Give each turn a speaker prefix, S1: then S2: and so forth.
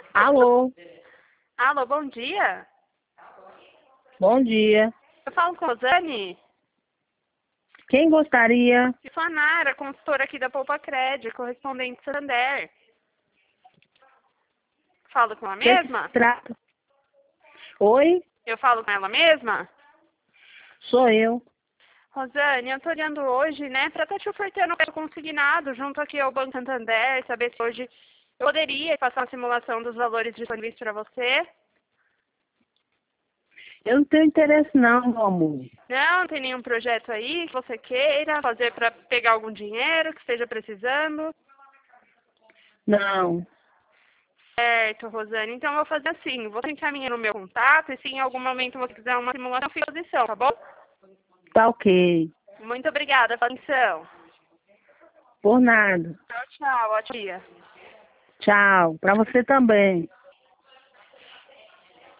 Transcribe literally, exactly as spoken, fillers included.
S1: Alô,
S2: Alô, bom dia.
S1: bom dia.
S2: Eu falo com a Rosane.
S1: Quem gostaria?
S2: Eu sou a Nara, consultora aqui da Poupa Cred, correspondente Santander. Falo com ela
S1: Que que
S2: mesma?
S1: se trata? Oi,
S2: Eu falo com ela mesma?
S1: sou eu.
S2: Rosane, eu tô olhando hoje, né, para estar te ofertando o consignado junto aqui ao Banco Santander, saber se hoje eu poderia passar uma simulação dos valores disponíveis para você.
S1: Eu não tenho interesse não, meu amor.
S2: Não, tem nenhum projeto aí que você queira fazer para pegar algum dinheiro que esteja precisando?
S1: Não,
S2: Certo, Rosane. Então eu vou fazer assim, vou encaminhar no meu contato e se em algum momento você quiser uma simulação, fica à disposição, tá bom?
S1: tá ok.
S2: Muito obrigada pela atenção.
S1: Por nada.
S2: Tchau, tchau. Ótimo dia.
S1: Tchau, pra você também.